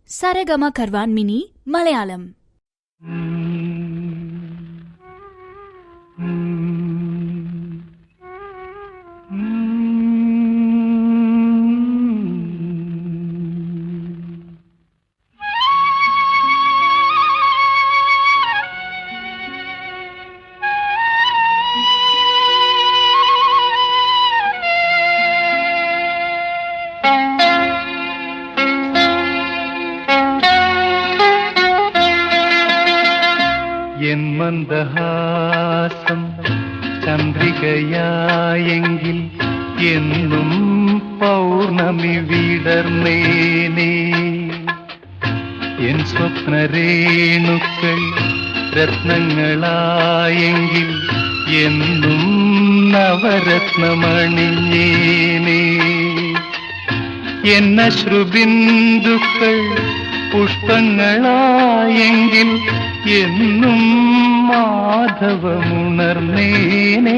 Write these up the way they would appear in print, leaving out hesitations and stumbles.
Saregama Karwaan mini Malayalam. മന്ദഹാസം ചന്ദ്രികയായെങ്കിൽ എന്നും പൗർണമി വിടർന്നേനേ. N സ്വപ്നരേണുക്കൾ രത്നങ്ങളായെങ്കിൽ എന്നും നവരത്നമണിഞ്ഞേനേ. എന്നശ്രുബിന്ദുക്കൾ പുഷ്പങ്ങളായെങ്കിൽ എന്നും മാധവമുണർന്നേനേ.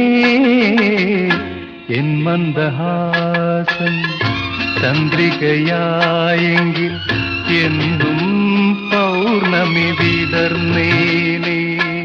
എൻ മന്ദഹാസം ചന്ദ്രികയായെങ്കിൽ എന്നും പൗർണമി വിടർന്നേനേ.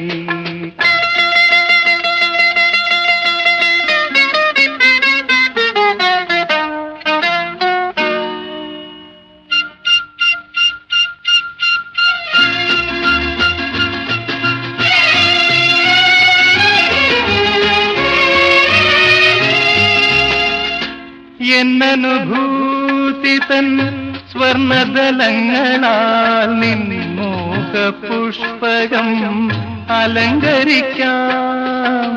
എന്നനുഭൂതി തൻ സ്വർണദലങ്ങളാൽ നിൻമോഹ പുഷ്പകം അലങ്കരിക്കാം.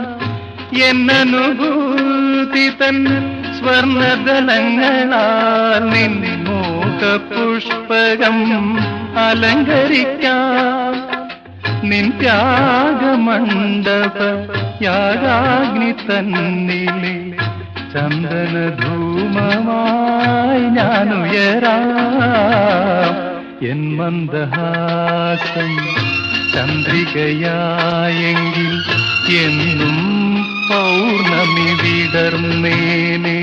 എന്നനുഭൂതി തൻ സ്വർണദലങ്ങളാൽ നിൻമോഹ പുഷ്പകം അലങ്കരിക്കാം. നിൻ ത്യാഗമണ്ഡപ യാഗാഗ്നി തന്നിലെ ചന്ദനധൂമമായി ഞാനുയരാം. എൻ മന്ദഹാസം ചന്ദ്രികയായെങ്കിൽ എന്നും പൗർണമി വിടർന്നേനേ.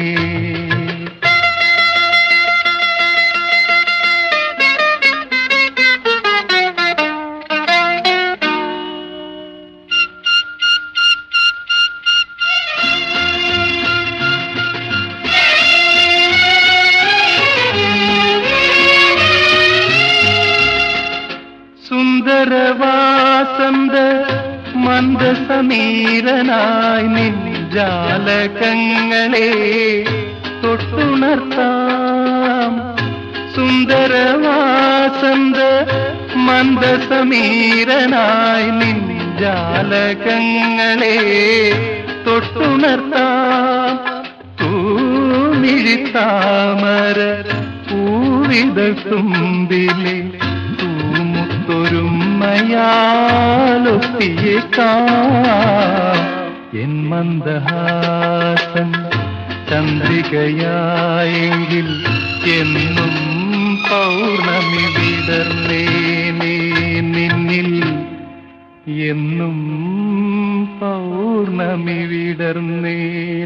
സുന്ദരവാസന്ത മന്ദസമീരനായി നിൻ ജാലകങ്ങളെ തൊട്ടുണർത്താം. സുന്ദരവാസന്ത മന്ദസമീരനായി നിൻ ജാലകങ്ങളെ തൊട്ടുണർത്താം. തൂമിഴിത്താമര പൂവിത തുമ്പിലെ ൊരുമയാലൊത്തിയേക്കാം. എൻ മന്ദഹാസം ചന്ദ്രികയായെങ്കിൽ എന്നും പൗർണമി വിടർന്നേനേ. നിന്നിൽ എന്നും പൗർണമി വിടർന്നേ.